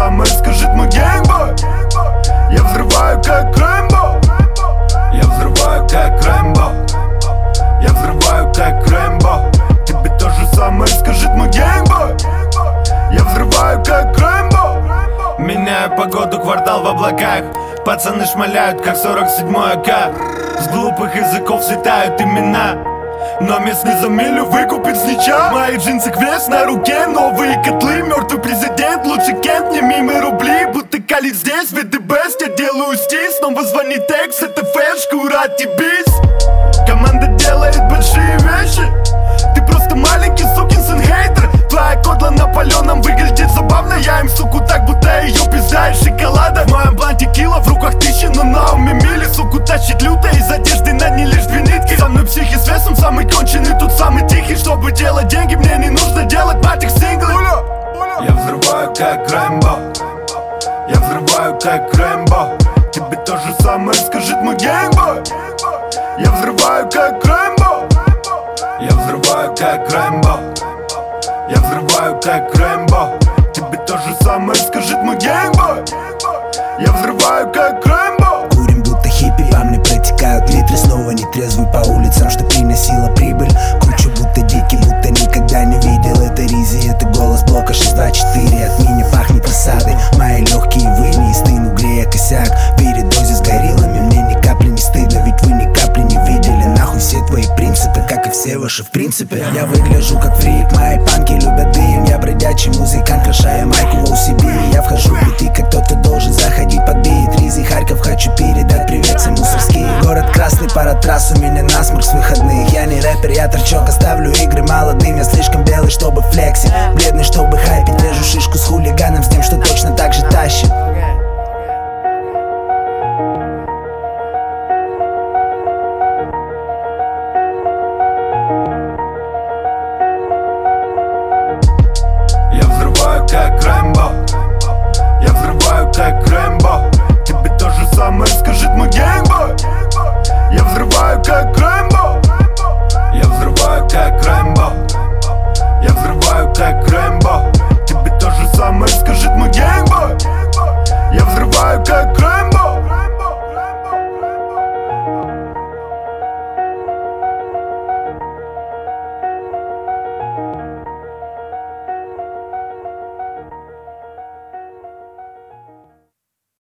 самое скажет мой геймбой. Я взрываю как Рэмбо. Я взрываю как Рэмбо. Я взрываю как Рэмбо. Тебе то же самое скажет мой геймбой. Я взрываю как Рэмбо. Меняю погоду, квартал в облаках. Пацаны шмаляют, как 47-й АК. С глупых языков слетают имена, но местный за милю выкупит с нича. Мои джинсы квест на руке, новые котлы. Мертвый президент, лучше Кент, не мимо рубли. Будто калит здесь, ведь the best. Я делаю стис, снова звонит текст. Это фэшка, ура, бис. Команда делает большие вещи. Ты просто маленький сукин сын хейтер. Твоя кодла Наполеоном выглядит забавно. Я им суку так, будто ее пизда из шоколада. В моем бланте кило, в руках тысячи, но на уме мили. Суку тащит люто, из одежды на ней лишь две нитки. Со мной психи с весом, самый конченый, тут самый тихий. Чтобы делать деньги, мне не нужно делать матик синглы. Я взрываю как Рэмбо. Я взрываю как Рэмбо. Тебе то же самое скажет мой геймбой. Я взрываю как Рэмбо. Я взрываю как Рэмбо. Я взрываю как Рэмбо. Тебе то же самое скажет мой геймбой. Я взрываю как Рэмбо. Курим будто хиппи, по мне протекают литры. Снова нетрезвый по улицам, что приносила прибыль. Кручу будто дикий, будто никогда не видел. Это Ризи, это голос блока 624. От меня пахнет осадой. Мои легкие выни, стыну, грея косяк. В передозе с гориллами, мне ни капли не стыдно. Ведь вы ни капли не видели. Нахуй все твои принципы, как и все ваши в принципе. Я выгляжу как фрик, мои панки любят дым. Я бродячий музыкант, крашая майку в OCB. Я вхожу в биты, как кто-то должен заходить под бит. Ризи, Харьков, хочу передать привет всем мусорские. Город красный, парад трасс, у меня насморк с выходных. Я не рэпер, я торчок, оставлю игры молодым. Я слишком белый, чтобы флексить, бледный, чтобы хайпить. Режу шишку с хулиганом, с тем, что точно так же тащит.